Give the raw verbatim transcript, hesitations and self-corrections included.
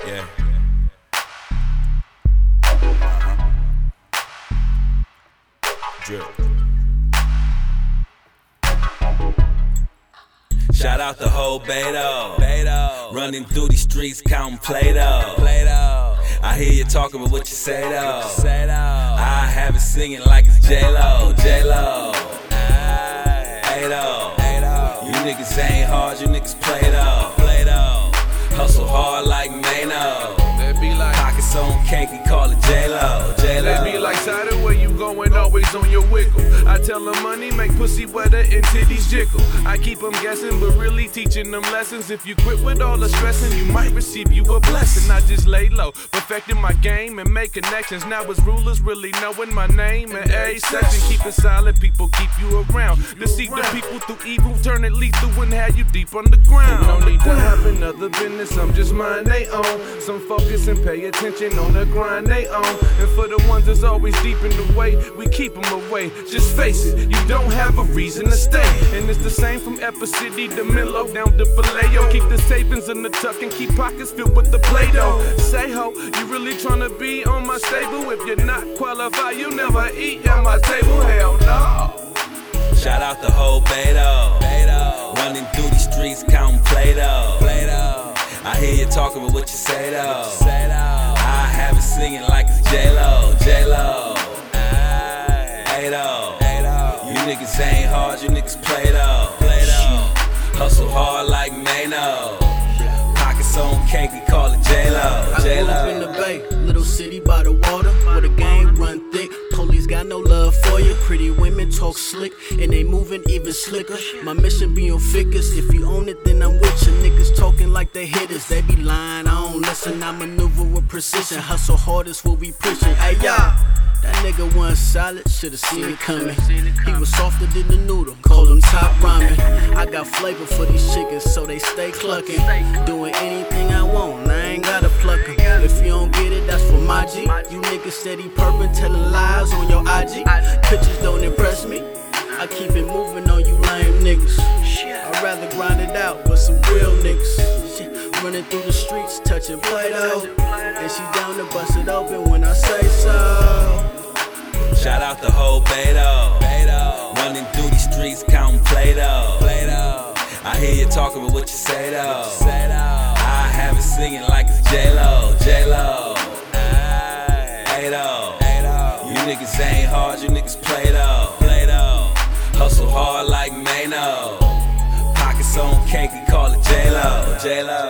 Yeah. Drip. Shout out the whole Beto. Beto. Running through these streets, counting Play-Doh. Play-Doh. I hear you talking, but what you say though? Say though. I have it singing like it's J-Lo. J-Lo. Beto. You niggas ain't hard, you niggas Play-Doh. Play-Doh. Hustle hard like Mano. That be like pockets on cake, we call it J-Lo. J-Lo. That be like Sada, where you going, always on your wiggle. I tell them money make pussy wetter and titties jiggle. I keep them guessing, but really teaching them lessons. If you quit with all the stressing, you might receive you a blessing. I just lay low, perfecting my game and make connections. Now it's rulers really knowing my name and every section. Keep it solid, people keep you around. Deceive the people through evil, turn it lethal and have you deep underground. No need to have another business, I'm just mind they own. Some focus and pay attention on the grind they own. And for the ones that's always deep in the way, we keep them away. Just face it, you don't have a reason to stay. And it's the same from Epper City to Milo down to Vallejo. Keep the savings in the tuck and keep pockets filled with the Play-Doh. Say ho, you really tryna be on my stable? If you're not qualified, you never eat at my table. Hell no. Shout out the whole Beto. Beto. Running through these streets, counting Play-Doh. Play-Doh. I hear you talking, but what you say though? Say though. I have it singing like it's J-Lo. J-Lo. Beto. You niggas ain't hard, you niggas Play-Doh. Play-Doh. Hustle hard like Mano. Pockets on cake, we call it J-Lo. J-Lo. I grew up in the Bay, little city by the water, where the game run thick. Police got no love for you. Pretty women talk slick, and they moving even slicker. My mission be on figures. If you own it, then I'm with you. Niggas talking like they hitters. They be lying, I don't listen. I maneuver with precision. Hustle hard is what we preaching. Hey, y'all. That nigga wasn't solid, should've seen it coming. He was softer than the noodle, call him top ramen. I got flavor for these chickens, so they stay clucking. Doing anything I want, I ain't gotta pluck 'em. If you don't get it, that's for my G. You niggas steady perping, telling lies on your I G. Pictures don't impress me, I keep it moving on you lame niggas. I'd rather grind it out with some real niggas. Running through the streets, touching Play-Doh. And she down to bust it open when I say so. Shout out the whole Beto. Beto. Running through these streets, counting Play-Doh. Play-Doh. I hear you talking, but what you say though? Say though. I have it singing like it's J-Lo. J-Lo. Beto. You niggas ain't hard, you niggas Play-Doh. Play-Doh. Hustle hard like Mano. Pockets on cake, we call it J-Lo. J-Lo.